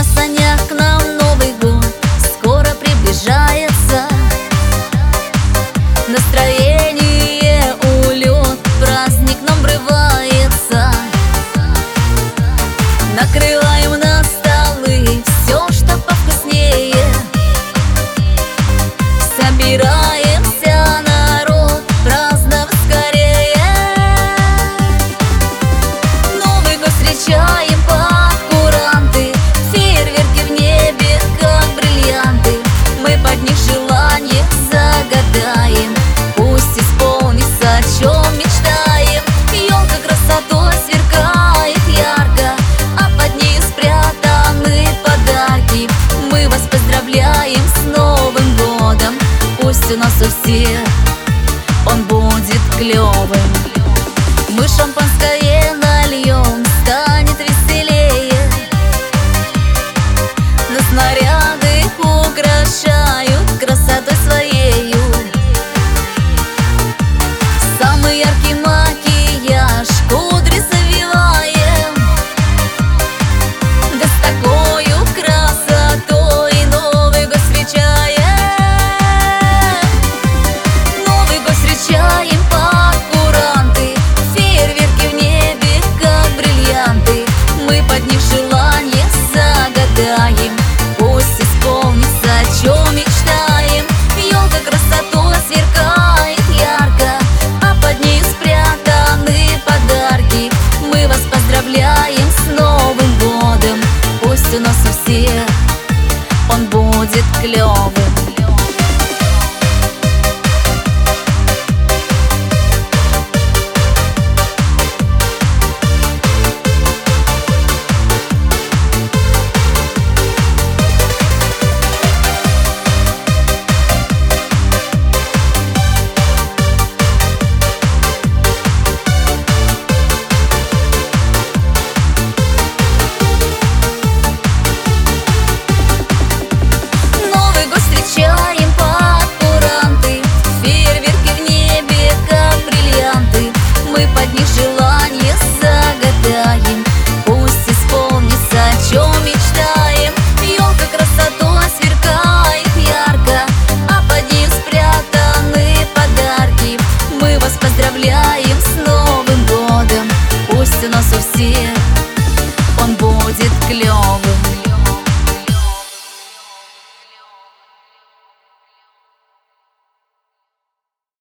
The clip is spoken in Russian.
санях к нам Новый год скоро приближается. Настроение улет, праздник нам врывается. Накрываем на столы все, что повкуснее. Собираемся, народ, праздновать скорее. Новый год встречаем под куранты, фейерверки в небе, как бриллианты. Мы под них желание загадаем, пусть исполнится, о чем мечтаем. Елка красотой сверкает ярко, а под ней спрятаны подарки. Мы вас поздравляем с Новым годом, пусть у нас у всех он будет клевым. Мы шампанское нальем, станет веселее. Нас снаряды украшают красотой своею. Самый яркий макияж, кудри завиваем. Да с такою красотой Новый год встречаем. Новый год встречаем под куранты, фейерверки в небе, как бриллианты. Мы под них желание загадаем, пусть исполнится, о чем мечтаем. Елка красотой сверкает ярко, а под ней спрятаны подарки. Мы вас поздравляем с Новым годом, пусть у нас